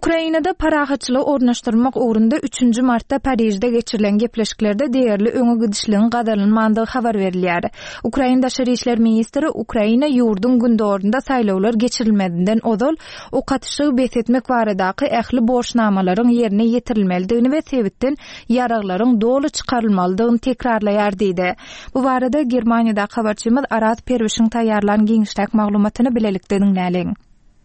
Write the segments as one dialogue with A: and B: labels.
A: Ukrainada parahatçılığı ornaşdyrmak uğrunda 3. martda Parijde geçirilen gepleşiklerde değerli öňe gidişliğin gadarlanmandygy habar berilýär. Ukraina Daşary işler ministri Ukraina ýurdun gündorunda saýlawlar geçirilmedinden odal o katışygy besetmek baradaky ähli borçnamalaryň ýerine ýetirilmelidigini we sebitden ýaraglaryň dolu çykarylmalydygyny tekrarlaýar diýdi. Bu barada Germaniýada habarçymyz Arat Perwişiň taýýarlanan giňişlik maglumatyny bilelikde dinläliň.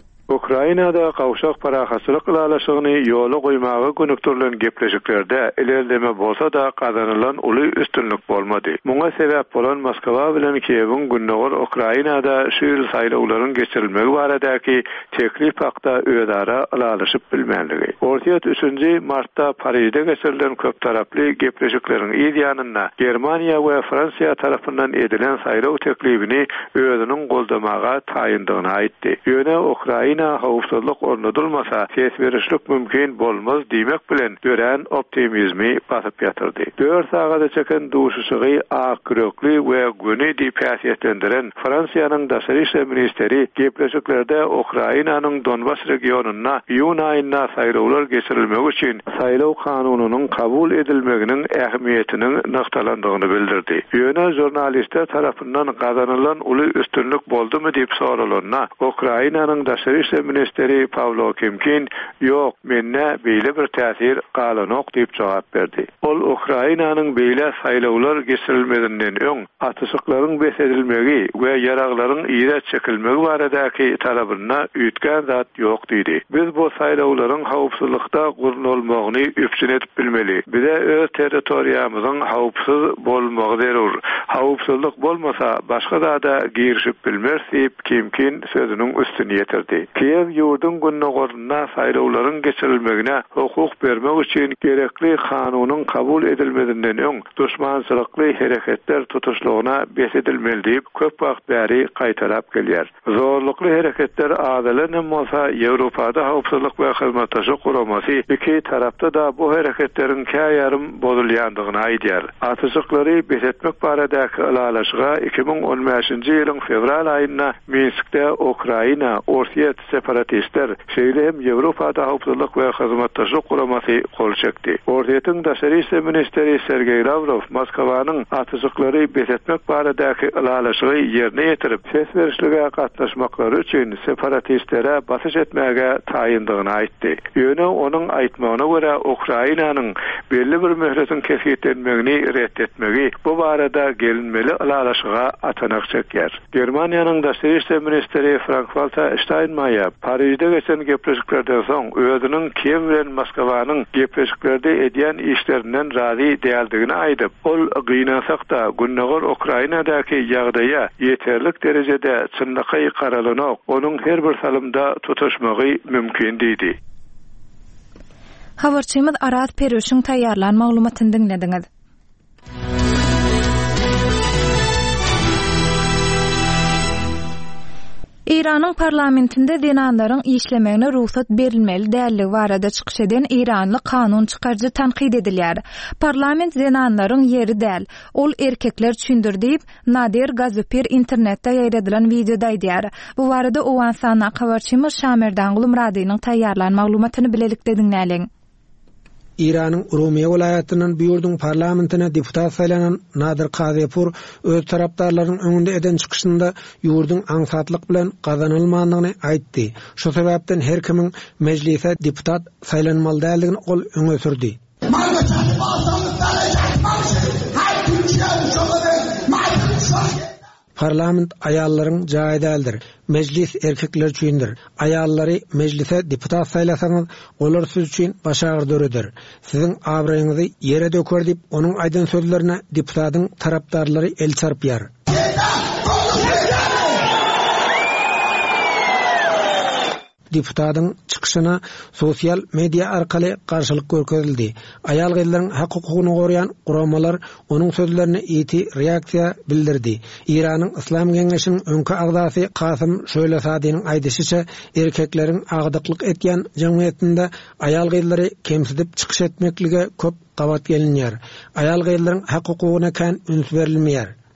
B: Ukrainada kawşak parahaçylyk ýalaşygyny ýola goýmagy gönükdirilen gepleşiklerde ilerleme bolsa da kazanılan uly üstünlük bolmady. Muňa sebäp bolan Moskwa bilen Kiýewiň günnäger Ukrainada şu ýyl saýlawlaryň geçirilmegi baradaky teklip hakda öýdara ýalaşyp bilmänligi. Ortaýat 3. martda Parijde geçirilen köp taraply gepleşikleriň ýa-da Germaniýa we Fransiýa tarapyndan edilen saýlaw teklibini öýdüniň goldamaga taýyndygyny aýtdy. Ýöne Ukraina hawpsuzlyk ornadylmasa ses mümkin bolmaz diýmek bilen gören optimizmi basyp ýatyrdy. 4 sagada çeken duşuşygy akrökli we güni diýip häsiýetlendiren Fransiýanyň Daşary işler ministeri gepleşiklerde Ukrainanyň Donbas regionuna ýun aýyna saýlawlar geçirilmegi üçin saýlaw kanunynyň kabul edilmeginiň ähmiýetini noktalandygyny bildirdi. Ýöne jurnalistler tarapyndan gazanylan uly üstünlük boldumy diýip soralyna Ukrainanyň Daşary ministeri Pavlo Kimkin yok menne beýle bir täsir galanok diýip jogap berdi. Ol Ukrainanyň beýle saýlawlar geçirilmedinden öň atışyklaryň besedilmegi we ýaraglaryň ýere çekilmegi baradaky talabyna üýtgen zat ýok diýdi. Biz bu saýlawlaryň hawpsuzlykda gurulmagyny üpçün edip bilmeli. Bize öz territoriýamyzyň hawpsyz bolmagy zerur. Hawpsuzlyk bolmasa başga da girişip bilmez diýip Kimkin sözüniň üstüne ýetirdi. Kiýew ýurdun günnägerine saýlawlaryň geçirilmegine hukuk bermek üçin gerekli kanunyň kabul edilmedinden öň düşmançylykly hereketler tutuşlugyna besedilmeli diýip köp wagt bäri gaýtarap gelýär. Zorlukly hereketler adalanyň bolsa Ýewropada hawpsuzlyk we hyzmatdaşlyk guramasy iki tarapda da bu hereketleriň käýärym bozulýandygyny aýdýar. Atışyklary besetmek baradaky ýalaşyga 2015-nji ýylyň fevral aýynda Minskde Ukraina Orsiýet separatistler şeýle hem Ýewropada hawpsuzlyk we hyzmatdaşlyk guramasy gol çekdi. Ortaýatyň Daşary işler ministeri Sergey Lavrov Moskwanyň atışyklary besetmek baradaky ýalaşygy ýerine ýetirip ses berişlige gatnaşmaklary üçin separatistlere basyş etmäge taýyndygyny aýtdy. Ýöne onuň aýtmagyna görä Ukrainanyň belli bir möhletin kesýetlenmegini reddetmegi bu barada gelinmeli ýalaşyga atanak çekýär. Germaniýanyň Daşary işler ministeri Frank-Walter Steinmeier Parijde geçen gepleşiklerden soň özüniň Kiýew bilen Moskwanyň gepleşiklerde edýän işlerinden razy däldigini aýdyp, ol gynansak da günnäger Ukrainadaky ýagdaýa ýeterlik derejede çynlygy garalanyk, onuň her bir salymda tutuşmagy mümkin diýdi.
A: Habarçymyz Arat Perwişiň taýýarlanan maglumatyny dinlediňiz. İran'ın parlamentinde zinanlaryň işlemegine ruhsat berilmeli dälligi barada çykyş eden İranly kanun çykarjy tanqid edilýär. Parlament zinanlaryň ýeri däl, ol erkekler üçindir diýip Nadir Gazopir internetde ýaýradylan videoda aýdýar. Bu barada owan sana habarçymyz Şamerdan Gulumradynyň taýýarlanan maglumatyny bilelikde dinläliň.
C: İran'ın Urumiye vilayatynyň bu ýurdun parlamentine deputat saýlanan Nadir Gazopir öz tarapdarlarynyň öňünde eden çykyşynda ýurdun aňsatlyk bilen gazanylmagyny aýtdy. Şu sebäpden her kimiň mejlise deputat saýlanmaly däldigini ol öňe sürdi. Parlament aýallaryň jaýy däldir. Meclis erkekler üçindir. Aýallary meclise deputat saýlasaňyz, olar siz üçin başagyrdyrydyr. Siziň abraýyňyzy ýere döker diýip onuň aýdan sözlerine deputatyň tarapdarlary el çarpýar. Deputatyň çykyşyna sosial media arkaly garşylyk görkezildi. Aýal gyzlaryň hakykyny goraýan guramalar onuň sözlerine ýeti reaksiýa bildirdi. İranyň İslam Geňeşiniň öňkü agdasy Kasym Şöylesadiň aýdysyça erkekleriň agdyklyk etýän jemgyýetinde aýal gyzlary kemsidip çykyş etmeklige köp gabat gelinýär. Aýal gyzlaryň hakykyna kan üns berilmeýär.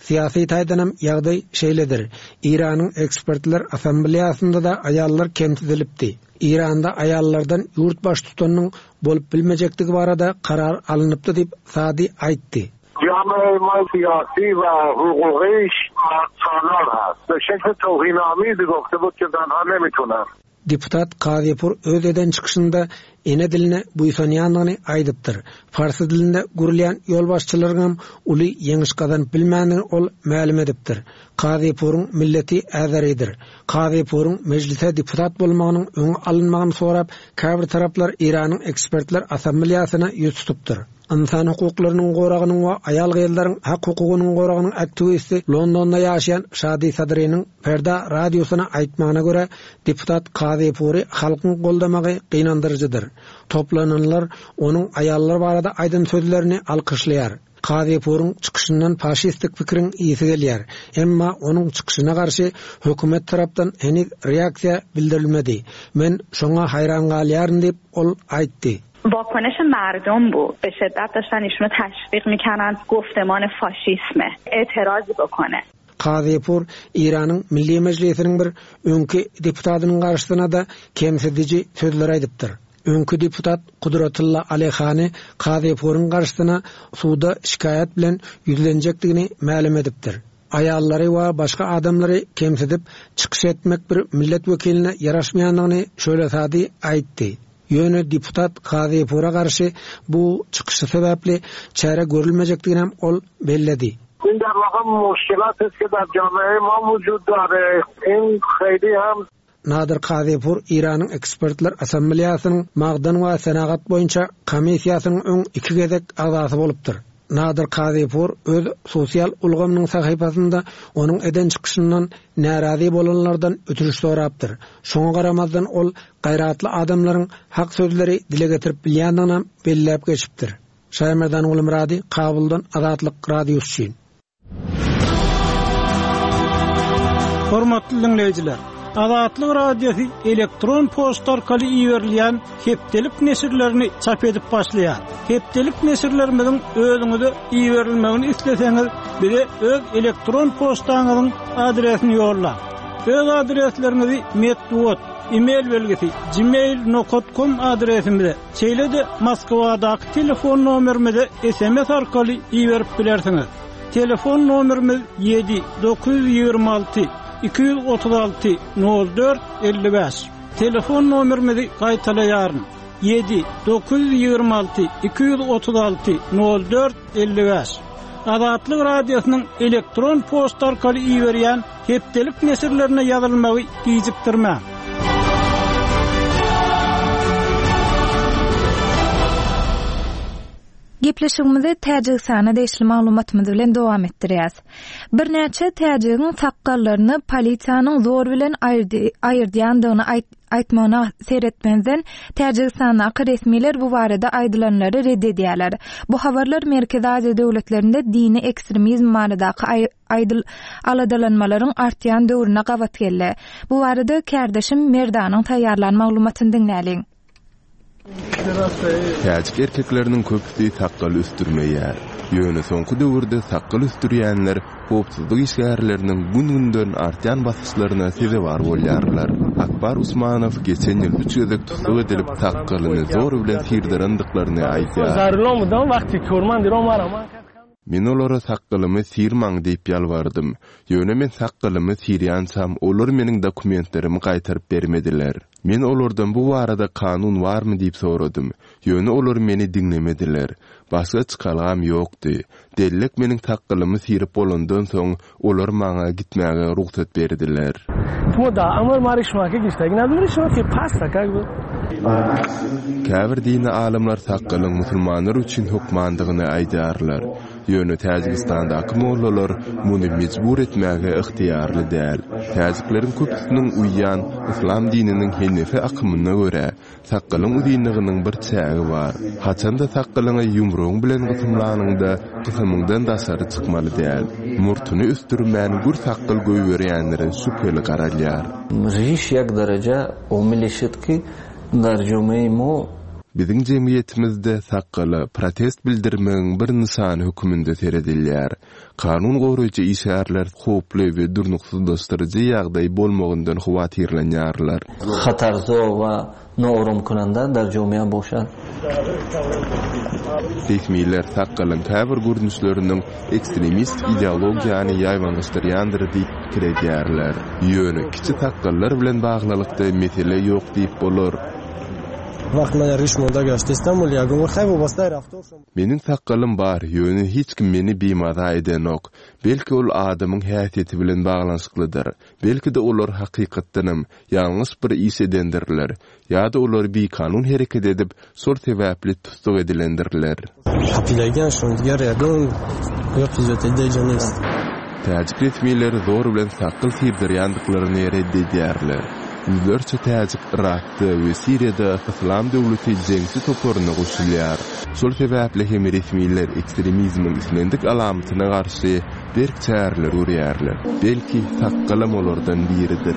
C: siyasi taýdanam ýagdaý şeýledir. İranyň ekspertler assambleýasynda da aýallar kemsidilipdi. İranda aýallardan ýurt baş tutanyň bolup bilmejektigi barada karar alınıpdy diýip Sadi aýtdy.
D: جامعه ما سیاسی و حقوقیش سالار هست. به شکل توهین‌آمیز گفته بود که زنها نمیتونن.
C: Deputat Qazypur öz eden çıkışında ene diline buýsanýanlygyny aýdypdyr. Farsy dilinde gurulýan ýol başçylaryň uly ýeňiş gadan bilmändigini ol ma'lum edipdir. Qazypuryň milleti äzeridir. Qazypuryň mejlise deputat bolmagynyň öňe alynmagyny sorap, käbir taraplar Iranyň ekspertler assambleýasyna ýüz tutupdyr. İnsan hukuklarynyň goragynyň we aýal gyýlaryň hak hukugynyň goragynyň aktivisi Londonda ýaşaýan Şadi Sadrynyň Perda radiosyna aýtmagyna görä, deputat Qazypury halkyň goldamagy gynandyrjydyr. Toplananlar onuň aýallar barada aýdyn sözlerini alkyşlaýar. Qazypuryň çykyşyndan faşistik fikriň ýesi gelýär. Emma onuň çykyşyna garşy hökümet tarapdan heniz reaksiýa bildirilmedi. Men şoňa hayran galýarym diýip ol aýtdy.
E: واکنش مردم بود. به شدت داشتن ایشونو تشویق میکنن گفتمان فاشیسمه. اعتراضی بکنه.
C: Qazypur İranyň Milli Mejlisiniň bir öňki deputatynyň garşysyna da kemsidici sözler aýdypdyr. Öňki deputat Kudratulla Aleyhany Qazypuryň garşysyna suda şikayet bilen ýüzlenjekdigini ma'lum edipdir. Aýallary we başga adamlary kemsidip çykyş etmek bir millet wekiline ýaraşmaýanlygyny şöyle Sadi aýtdy. Ýöne deputat Qazypura garşy bu çykyşy sebäpli çäre görülmejekdigini hem ol belledi.
D: این در واقع مشکلاتی است که در جامعه ما وجود داره. این خیلی هم
C: Nadir Qazypur İranyň ekspertler assambleýasynyň magdan we senagat boýunça komissiýasynyň öň iki gezek agzasy bolupdyr. Nadir Qazypur öz sosial ulgamynyň sahypasynda onuň eden çykyşyndan närazy bolanlardan ötürüş sorapdyr. Şoňa garamazdan ol gaýratly adamlaryň hak sözleri dile getirip bilýändigini belläp geçipdir. Şaýmerdan Ulumrady, Kabuldan Azatlyk radiosu.
F: Hormatly dinleýijiler, Azatlyk radiosu elektron poçta arkaly iýerilýän hepdelik nesirlerini çap edip başlaýar. Hepdelik nesirlerimiň özüňize iýerilmegini isleseňiz, bize öz elektron poçtaňyzyň adresini ýollar. Öz adreslerinizi metduat, e-mail belgisi gmail.com adresimize, şeýle-de Moskwadaky telefon nomerimize SMS arkaly iýerip bilersiňiz. Telefon nomerimiz 7-926 236 04 55. Telefon nomerimizi gaýtalaýaryn. 7-926 236 04 55. Azatlyk radiosynyň elektron poçta arkaly iýerýän hepdelik nesirlerine ýazylmagy gijikdirmä.
A: Gepleşigimizi Täjikistana deşli maglumatymyz bilen dowam etdirýäs. Bir näçe täjigiň saqqallaryny polisiýanyň zor bilen aýyrdyýandygyny aýtmagyna seretmenden Täjikistana resmiler bu barada aýdylanlary reddedýärler. Bu habarlar Merkezi Aziýa döwletlerinde dini ekstremizm baradaky aladalanmalaryň artýan döwrüne gabat geldi. Bu barada kärdeşim Merdanyň taýýarlan maglumatyny dinläliň.
G: Täjik erkekleriniň köpüsi saqqal üstürmeýär. Ýöne soňky döwürde saqqal üstürýänler howpsuzlyk işgärleriniň gün-günden artýan basyşlaryna sebäp bolýarlar. Akbar Usmanow geçen ýyl 3 gezek tutsak edilip saqqalyny zor bilen sirdirandyklaryny aýtýar. Men olara saqqalymy sirmaň diýip ýalbardym. Ýöne men saqqalymy sirýansam, olar meniň dokumentlerimi gaýtaryp bermediler. Men olardan bu barada kanun barmy diýip soradym. Ýöne olar meni dinlemediler. Başga çykalgam ýokdy. Dellik meniň saqqalymy sirip bolandan soň olar maňa gitmäge ruhsat berdiler. Käbir dini alimler saqqalyň musulmanlar üçin hukmandygyny aýdýarlar. Ýöne Täjikistandaky mollalar muny mejbur etmäge ixtiýarly däl. Täjikleriň köpüsiniň uýýan islam dininiň henefi akymyna görä saqqalyň udynlygynyň bir çägi bar. Haçanda saqqalyňa ýumruň bilen gysymlanyňda gysymyňdan daşary çykmaly däl. Murtuny üstürmän gür saqqal goýberýänlere şüpheli garalýar.
H: Річ як дережа умілішитки дарджумеймо.
G: Biziň jemgyýetimizde sakgaly protest bildirmegiň bir nysany höküminde seredilýär. Kanun goraýjy işgärler hoply we durnuksuzlaşdyrjy ýagdaý bolmagyndan howatyrlanýarlar.
H: Hatarzo we noorum kunanda darjumya boşan.
G: Resmiler sakgalyň käbir görnüşleriniň ekstremist ideologiýany ýaýwanlaşdyrýandyr diýip kirýärler. Ýöne kiçik sakgallar bilen baglylykda mesele ýok diýip bolar.
I: Vaqt men Richmondda geçti İstanbul'a gümrük bu bastay raftor.
G: Menin sakgalym bar, ýöne hiç kim meni bimada edenok. Belki ol adamyň häsiýeti bilen baglanyşyklydyr. Belki de olar hakykatdanam ýalňyş bir iş edendirler. Ýa-da olar bir kanun hereket edip sol sebäpli tutsak edilendirler.
I: Hapilagan şondigar ýagyn ýokýjat edýänis.
G: Täjik resmiler zor bilen sakgal sirdirýandyklaryny reddedýärler. Yüzlerce täjik Irakda we Siriýada Islam döwleti jeňsi toplaryna goşulýar. Şol sebäple hem resmiler ekstremizmiň islendik alamatyna garşy berk çärler urýarlar. Belki sakgalam olardan biridir.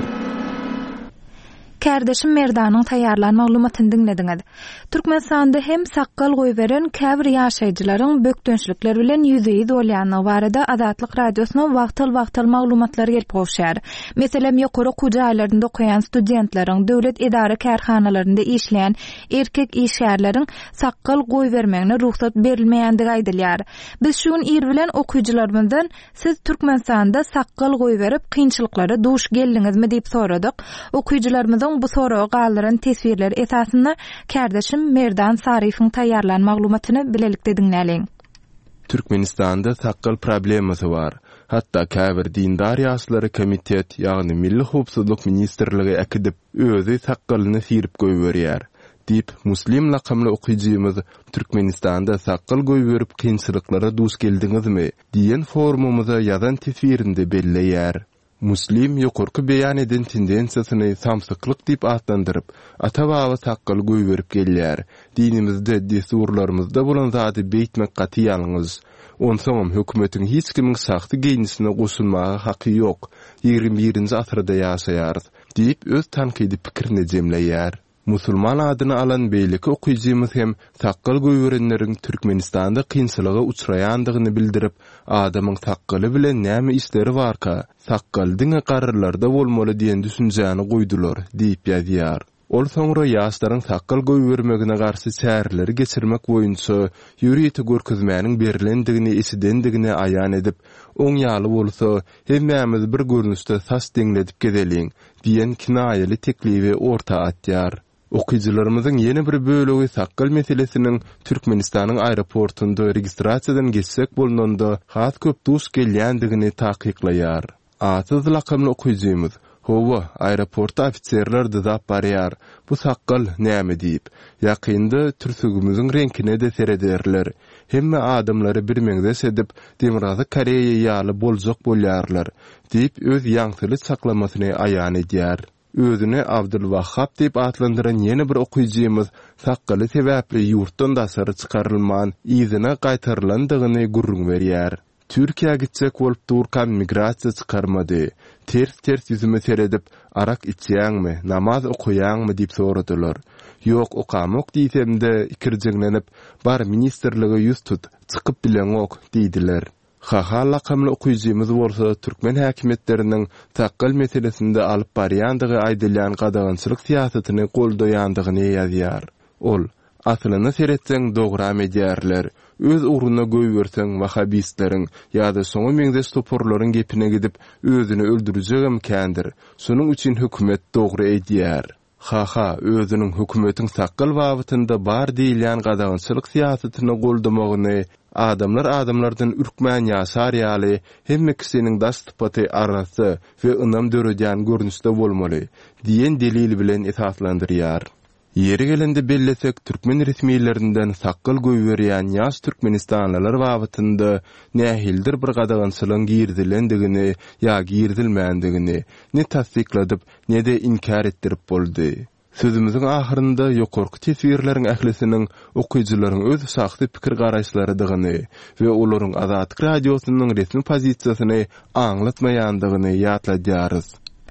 A: Kärdeşim Merdanyň taýýarlan maglumatyny dinlediňiz. Türkmenistanda hem sakkal goýberen käbir ýaşaýjylaryň bökdönçlikleri bilen ýüzeýi dolýanyny barada Azatlyk radiosyna wagtal maglumatlar gelip goşýar. Meselem ýokary kujaýlarynda okuyan studentleriň döwlet edara kärhanalarynda işleýän erkek işgärleriň sakkal goýbermegine ruhsat berilmeýändigi aýdylýar. Biz şuň ýer bilen okuýjylarymyzdan siz Türkmenistanda sakkal goýberip kynçylyklara duş geldiňizmi diýip soradyk. Okuýjylarymyzyň bu soraga galyran tesbirler esasında kärdeşim Merdan Sarifiň taýýarlan maglumatyny bilelikde dinläliň.
G: Türkmenistanda sakkal problemasy bar. Hatta käbir dindar ýaşlary komitet, ýagny Milli Howpsuzlyk ministrligi ekidip özi sakkalyny sirip goýberýär. Dip Muslim lakamly okuýjymyz Türkmenistanda sakkal goýberip kynçylyklara duş geldiňizmi diýen forumumyza ýazan tesbirinde belleýär. Muslim ýokurky beýan eden tendensiýasyny samsyklyk diýip atlandyryp, ata-baba sakkal goýberip gelýär. Dinimizde, desurlarymyzda bolan zady beýtmek gaty ýalňyz. Onsoňam hökümetiň hiç kimiň saxty geýnisine goşulmagy haky ýok. 21-nji asyrda ýaşaýarys diýip öz tankydy pikirini jemleýär. Musulman adyny alan beýleki okuýjymyz hem sakkal goýberenleriň Türkmenistanda kynçylyga uçraýandygyny bildirip, adamyň sakkaly bilen näme işleri barka, sakkal diňe gararlarda bolmaly diýen düşünjäni goýdular diýip ýazýar. Ol soňra ýaşlaryň sakkal goýbermegine garşy çäreleri geçirmek boýunça ýürüýeti görkezmäniň berilendigini esidendigini aýan edip, oň ýaly bolsa, hemmämiz bir görnüşde sas deňledip gedeliň diýen kinaýaly teklibi orta atýar. Okuýjylarymyzyň ýene bir bölegi sakkal meselesiniň Türkmenistanyň aeroportunda registrasiýadan geçsek bolnanda has köp duş gelýändigini takyklaýar. Atyz lakamly okuýjymyz Howa aeroportda ofitserler dizap barýar. Bu sakkal näme diýip, ýakynda türsügümüziň reňkine de serederler. Hemme adamlary bir meňdes edip, Demirazy Koreýa ýaly boljak bolýarlar diýip öz ýaňsyly saklamasyny aýan edýär. Özüne Abdulwahhab diýip atlandyran ýene bir okuýjymyz sakkaly sebäpli ýurtdan daşary çykarylman, ýyzyna gaýtarylandygyny gurrun berýär. Türkiýe gitsek bolup durkan migrasiýa çykarmady. Ters ýüzüme seredip, arak içýäňmi, namaz okuýaňmy diýip soradylar. Ýok, okamok diýsemde ikirjeglenip, bar ministrligi ýüz tut, çykyp bileňok diýdiler. Haha lakamly okuýjymyz bolsa türkmen häkimetleriniň sakkal meselesinde alyp barýandygy aýdylýan gadagynçylyk siýasatyny goldaýandygyny ýazýar. Ol, asylyny seretseň dogram edýärler. Öz uğruna goýberseň wahabisleriň ýa-da soňa meňdes toporlaryň gepine gidip özüni öldürjegem kändir. Şonuň üçin hökümet dogry edýär. Haha, özüniň hökümetiň sakkal wagtynda bar diýilýän gadagynçylyk siýasatyny goldamagyny, adamlardan ürkmän ýaşar ýaly hemme kisiniň daş typaty arasy we ynam döredýän görnüşde bolmaly diýen delil bilen esaslandyrýar. Yeri gelende bellesek Türkmen resmiýetlerinden sakkal goýberýän ýaş türkmenistanlylar wagtynda nähildir bir gadagynçylygyň girdilendigini ýa girdilmändigini ne tasdikladyp ne de inkar etdirip boldy. Sözümüziň ahyrynda ýokurky tesbirleriň ählisiniň okuýjylaryň öz saxty pikir garaşlarydygyny we olaryň Azatlyk radiosynyň resmi pozisiýasyny aňlatmaýandygyny ýatladýarys.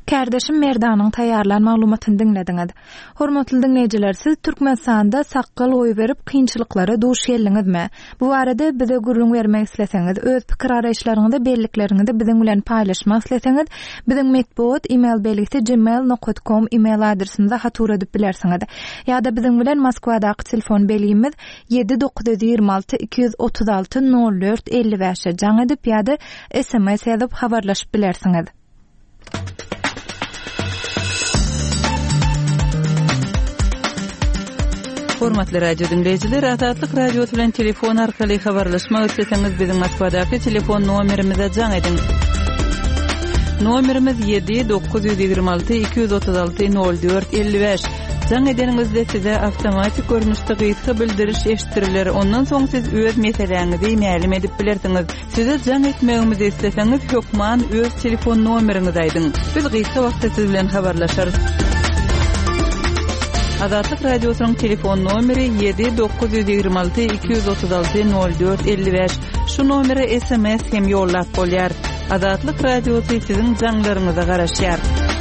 A: Kärdeşim Merdanyň taýýarlan maglumatyny dinlediňiz. Hormatly dinleýijiler, siz Türkmenistanda saqqal goýup berip kynçylyklara duş geldiňizmi? Bu barada bize gurrun bermek isleseňiz, öz pikir araýşlaryňyzy, bellikleriňizi biziň bilen paýlaşmak isleseňiz, biziň mektubat email belgisi gmail.com email adresimize hatur edip bilersiňiz. Ýa-da biziň bilen Moskwadaky telefon belgimiz 7926 236 04 55 jaň edip ýa-da SMS ýazyp habarlaşyp bilersiňiz.
J: Hormatly radio dinleyijiler, Azatlyk radio bilen telefon arkaly habarlaşmak isleseňiz biziň Moskwadaky telefon nomerimize jaň edin. Nomerimiz 7-926 236 04 55. Jaň edeningizde size awtomatik görnüşde gysga bildiriş eşitiriler. Ondan soň siz öz meseleňizi ma'lum edip bilersiňiz. Size jaň etmegimizi isleseňiz, hökman öz telefon nomeriňizi aýdyň. Biz gysga wagtda siz bilen habarlaşarys. Azatlyk radiosynyň telefon nomeri 7-926 236 04 55. Şu nomere SMS hem ýollap bolýar. Azatlyk radiosy siziň jaňlaryňyza garaşýar.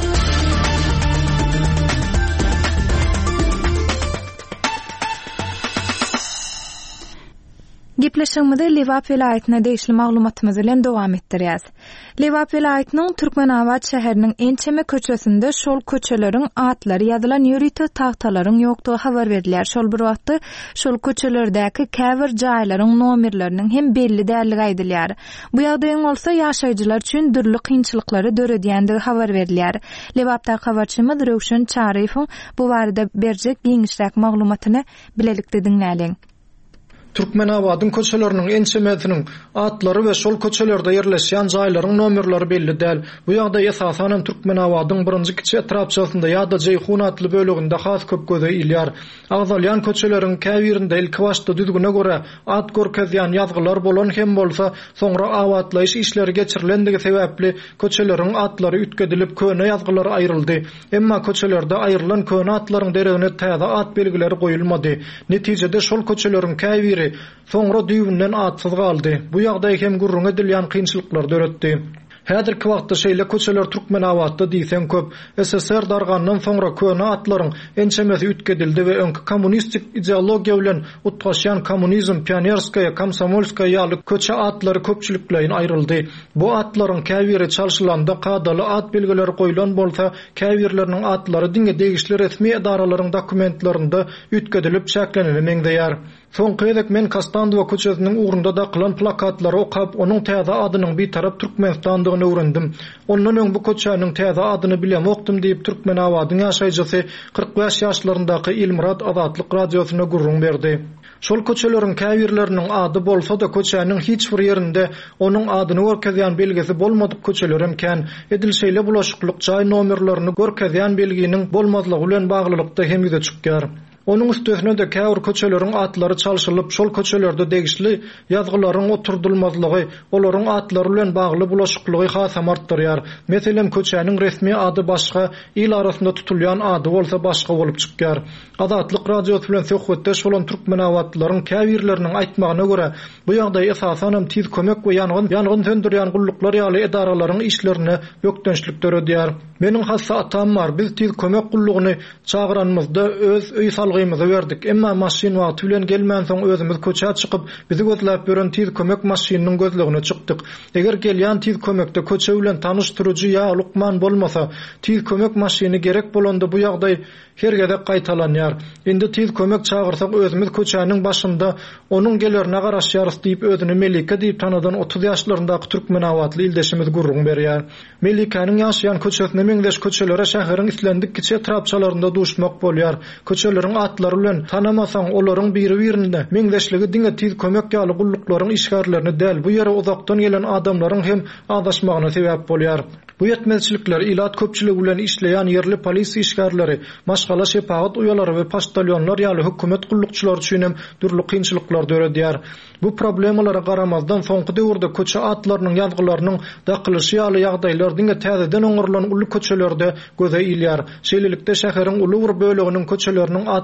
A: Gepleşigimizi Lewap welaýatyna degişli maglumatymyz bilen dowam etdirýäs. Lewap welaýatynyň Türkmenabad şäheriniň ençeme köçesinde şol köçeleriň atlary ýazylan ýörüte tahtalaryň ýokdugy habar berilýär. Şol bir wagtda şol köçelerdäki käbir jaýlaryň nomerleriniň hem belli dälligi aýdylýar. Bu ýagdaýyň bolsa ýaşaýjylar üçin dürli kynçylyklary döredýändigi habar berilýär. Lewapda habarçymyz Röwşen Çaryfow bu barada berjek giňişräk maglumatyny bilelikde dinläliň.
K: Türkmenabadyň köçeleriniň ençemesiniň atlary we şol köçelerde ýerleşýän jaýlaryň nomerleri belli däl. Bu ýagdaý esasanem Türkmenabadyň birinji kiçi etrapçysynda ýa-da Jeyhun atly bölегinde has köp göze ilýär. Agzalýan köçeleriň käbirinde ilk başda düzgüne görä at görkezýän ýazgylar bolan hem bolsa soňra awatlaýyş işleri geçirilendigi sebäpli köçeleriň atlary ütkedilip köne ýazgylar aýryldy. Emma köçelerde aýrylan köne atlaryň deregine täze at belgileri goýulmady. Netijede şol köçeleriň käbiri soňra düýbünden atsyz galdy. Bu ýagdaý hem gurrun edilýän kynçylyklar döretdi. Häzirki wagtda şeýle köçeler Türkmenabadda diýsen köp. SSR dargandan soňra köne atlaryň ençemesi ütkedildi we öňki kommunistik ideologiýa bilen utgaşýan kommunizm, pionerskaya, komsomolskaya ýaly köçe atlary köpçülikleýin aýryldy. Bu atlaryň käbiri çalşylanda kadaly at belgileri goýulan bolsa, käbirleriniň atlary diňe degişli resmi edaralaryň dokumentlerinde ütkedilip çäkleneli meňdeýär. Soňky edek men Kastandowa köçesiniň ugrunda da kılan plakatlary okap, onuň täze adynyň bir tarap Türkmenistandygyny öwrendim. Ondan öň bu köçäniň täze adyny bilem okdum diýip Türkmenabadyň ýaşaýjysy 45 ýaşlaryndaky Ilmurad Azatlyk radiosyna gurrun berdi. Şol köçeleriň käbirleriniň ady bolsa da köçäniň hiç bir ýerinde onuň adyny görkezýän belgisi bolmadyk köçeler emkan edilşeýle bulaşyklyk jaý nomerlerini görkezýän belginiň bolmazlygy bilen baglylykda hem ýüze çykýar. Onun üstüne de käwir köçeleriň atlary çalşylyp şol köçelerde degişli ýazgylaryň oturdulmazlygy, olaryň atlary bilen bagly bulaşyklygy hasam artdyrýar. Meselem köçäniň resmi ady başga, il arasynda tutulýan ady bolsa başga bolup çykýar. Azatlyk radiosy bilen söhbetde şolan Türkmenabadlylaryň käbirleriniň aýtmagyna görä, bu ýagdaý esasanem tiz kömek we ýangyn söndürýän gulluklar ýaly edaralaryň işlerini ýokdançlyk döredýär. Meniň hassa atam bar, biz tiz kömek gullugyny çağıranmyzda öz öý salgymyzy berdik. Emma maşin wagty bilen gelmän soň özümiz köçä çykyp bizi gözläp beren tiz kömek maşininiň gözlegine çykdyk. Eger gelýän tiz kömekde köçe bilen tanıştyrıcı ýa lukman bolmasa, tiz kömek maşini gerek bolanda bu ýagdaý hergede gaýtalanýar. Indi tiz kömek çağırsak özümiz köçäniň başynda onuň gelerine garaşýarys diýip özüni Melike diýip tanadan 30 ýaşlaryndaky Türkmenabadly ildeşimiz gurrun berýär. Melikanyň ýaşaýan köçesine meňdeş köçelere şäheriň islendik kiçe trapçalarynda duşmak bolýar. Köçeleriň atlary bilen tanamasaň olaryň biri-birinde meňdeşligi diňe tiz kömek ýaly gulluklaryň işgärlerini däl bu ýere uzakdan gelen adamlaryň hem adaşmagyna sebäp bolýar. Bu yetmezçilikler ilat köpçüligi bilen işleýän yerli polis işgärleri, maşgala şepagat uýalary we poştalýonlar ýaly hökümet gullukçylary üçin hem durly kynçylyklar döredýär. Bu problemlara garamazdan soňky döwürde köçe atlarynyň ýazgylarynyň dakylyşy ýaly ýagdaýlar diňe täzeden oňurulan uly köçelerde göze ilýär. Şeýlelikde şäheriň uly bir böleginiň köçeleriniň atly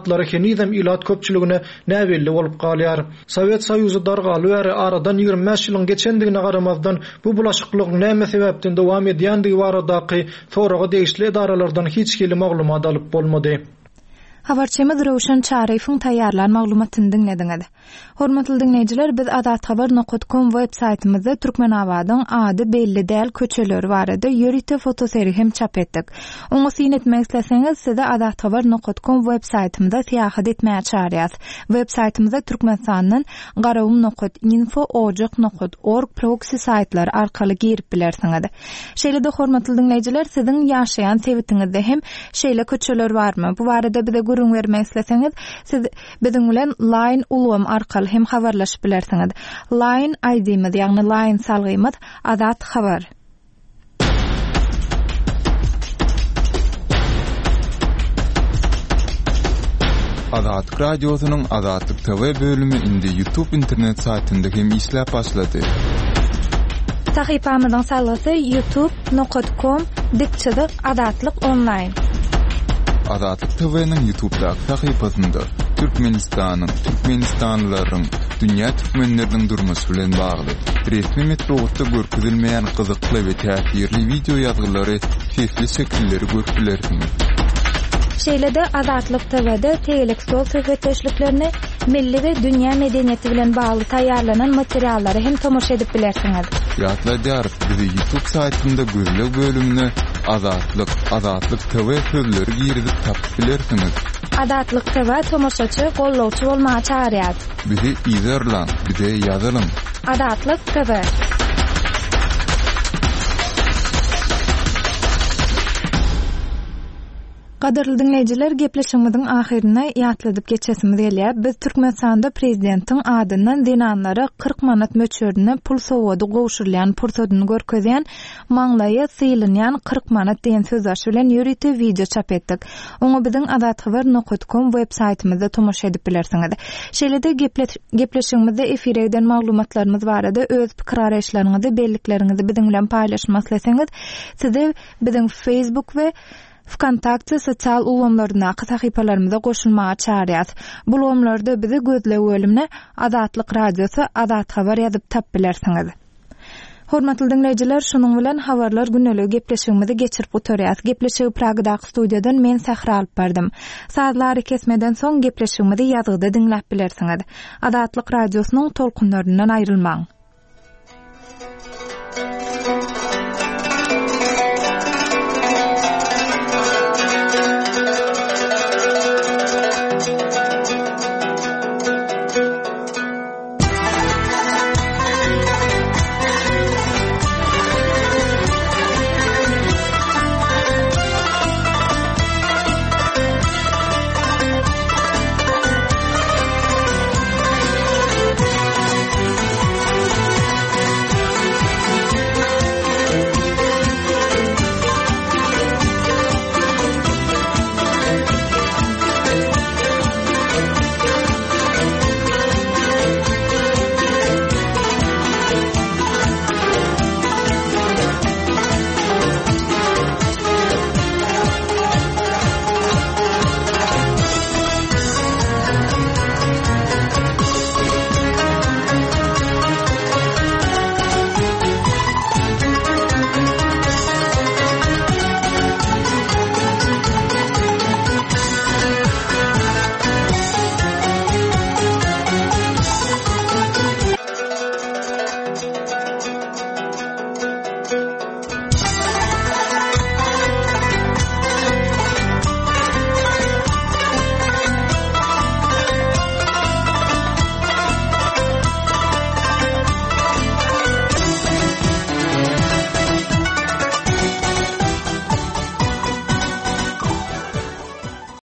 K: atlary kenizem ilat köpçüligine näbelli bolup galýar. Sowet Soýuzy dargaly bäri aradan 25 ýylyň geçendigine garamazdan bu bulaşyklyk näme sebäpden dowam edýänligi baradaky soraga degişli edaralardan hiç kili maglumat alyp bolmady.
A: Habarçymyz Rowşan Çaryfoň taýýarlan maglumatyny dinlediňiz. Hormatly dinleýijiler, biz adathabar.com web saýtymyzda Türkmenawadyň ady belli däl köçeleri barada ýörite fotoseri hem çap etdik. Oňa syn etmek isleseňiz, size adathabar.com web saýtymyzda syýahat etmäge çağırýas. Web saýtymyzda Türkmenistanyň garawum.info.org proxy saýtlary arkaly girip bilersiňiz. Şeýle-de hormatly dinleýijiler, siziň ýaşaýan sebitiňizde hem şeýle köçeler barmy? Bu barada bize gurun vermek isleseňiz, siz biziň bilen Line ulgam arkaly hem habarlaşyp bilersiňiz. Line ID-miz, ýagny Line salgymyz Adat Habar.
G: Adatlyk radiosynyň Adatlyk TV bölümi indi YouTube internet saýtynda hem işläp başlady.
A: Sahypamyzyň salgasy youtube.com/adatlyk online.
G: Adatlyk TV-niň YouTube-daky sahypasynda Türkmenistanlylaryň, dünýä türkmenleriniň durmuşy bilen bagly resmi metrowda görkezilmeýän gyzykly we täsirli video ýazgylary, sesli şekilleri görüpdilersiňiz.
A: Şeýle-de Adatlyk TV-de tegelik sol söhbetleşliklerini, milli we dünýä medeniýeti bilen bagly taýýarlanan materiallary hem tomoşa edip bilersiňiz.
G: Ýatlaýar, bizi YouTube saýtynda gözlek bölümine Adatlyk TV sözleri girizip tapyp bilersiňiz.
A: Adatlyk TV tomoşaçy, gollawçy bolmagy çağırýar.
G: Bizi izlerler, bize ýazalym.
A: Adatlyk TV. Gaderly dinleýijiler, gepleşigimiziň ahyrına ýatladyp geçesimiz gelýär. Biz Türkmenistanda prezidentiň adyndan dinanlara 40 manat möçürdine pul sowady gowşurlayan pursatyny görkezýän maňlaýa syýlanýan 40 manat diýen sözler bilen ýörite video çap etdik. Oňa biziň adathabar.com web saýtymyzda tomoşa edip bilersiňiz. Şeýle-de gepleşigimizde efire eden maglumatlarymyz barada öz pikir-araýşlaryňyzy, bellikleriňizi biziň bilen paýlaşmak isleseňiz, size biziň Facebook we Vkontakte sosial ulamlaryna sahypalarymyza goşulmagy çağırýas. Bu ulamlarda bizi gözle bölümine Adatlyk radiosy Adat Habar ýazyp tap bilersiňiz. Hormatly dinleýijiler, şunuň bilen habarlar günnelik gepleşigimizi geçirip oturýas. Gepleşigi Pragadaky studiýadan men Sahra alyp berdym. Saýtlary kesmeden soň gepleşigimizi ýazgyda dinläp bilersiňiz. Adatlyk radiosynyň tolkunlaryndan aýrylmaň.